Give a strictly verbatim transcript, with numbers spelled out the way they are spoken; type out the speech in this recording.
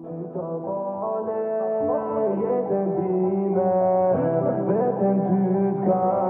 Ut av alle, gitt en time, vet en du skal